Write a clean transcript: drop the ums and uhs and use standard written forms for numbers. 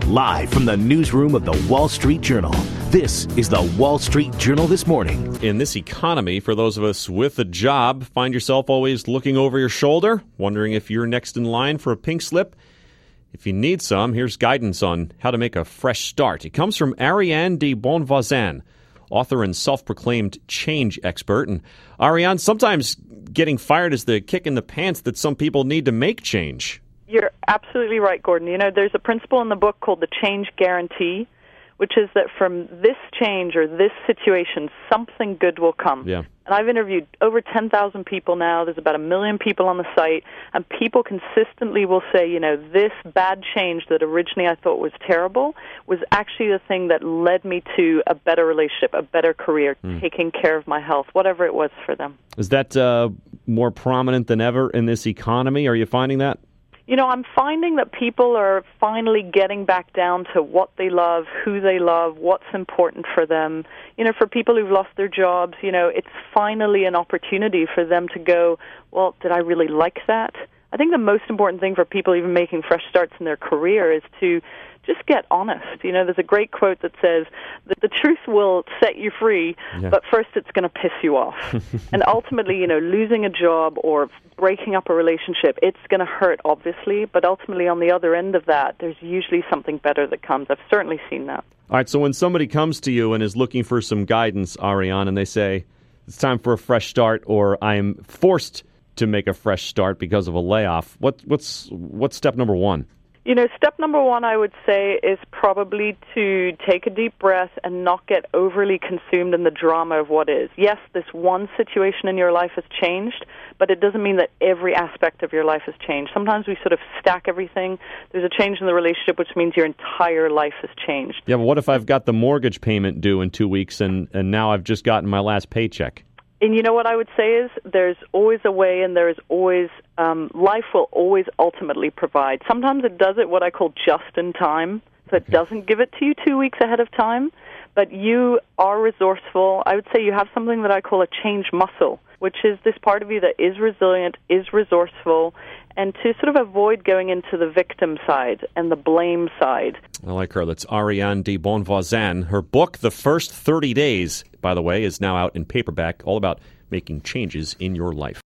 Live from the newsroom of the Wall Street Journal, this is the Wall Street Journal This Morning. In this economy, for those of us with a job, find yourself always looking over your shoulder, wondering if you're next in line for a pink slip. If you need some, here's guidance on how to make a fresh start. It comes from Ariane de Bonvoisin, author and self-proclaimed change expert. And Ariane, sometimes getting fired is the kick in the pants that some people need to make change. You're absolutely right, Gordon. You know, there's a principle in the book called the change guarantee, which is that from this change or this situation, something good will come. Yeah. And I've interviewed over 10,000 people now. There's about 1 million people on the site, and people consistently will say, you know, this bad change that originally I thought was terrible was actually the thing that led me to a better relationship, a better career, taking care of my health, whatever it was for them. Is that more prominent than ever in this economy? Are you finding that? You know, I'm finding that people are finally getting back down to what they love, who they love, what's important for them. You know, for people who've lost their jobs, you know, it's finally an opportunity for them to go, well, did I really like that? I think the most important thing for people even making fresh starts in their career is to just get honest. You know, there's a great quote that says that the truth will set you free, but first it's going to piss you off. And ultimately, you know, losing a job or breaking up a relationship, it's going to hurt, obviously, but ultimately on the other end of that, there's usually something better that comes. I've certainly seen that. All right, so when somebody comes to you and is looking for some guidance, Ariane, and they say, it's time for a fresh start, or I'm forced to make a fresh start because of a layoff, what's step number one? You know, step number one, I would say, is probably to take a deep breath and not get overly consumed in the drama of what is. Yes, this one situation in your life has changed, but it doesn't mean that every aspect of your life has changed. Sometimes we sort of stack everything. There's a change in the relationship, which means your entire life has changed. Yeah, but what if I've got the mortgage payment due in 2 weeks and now I've just gotten my last paycheck? And you know what I would say is there's always a way, and there is always, life will always ultimately provide. Sometimes it does it what I call just in time, so it doesn't give it to you 2 weeks ahead of time, but you are resourceful. I would say you have something that I call a change muscle, which is this part of you that is resilient, is resourceful, and to sort of avoid going into the victim side and the blame side. I like her. That's Ariane de Bonvoisin. Her book, The First 30 Days, by the way, is now out in paperback, all about making changes in your life.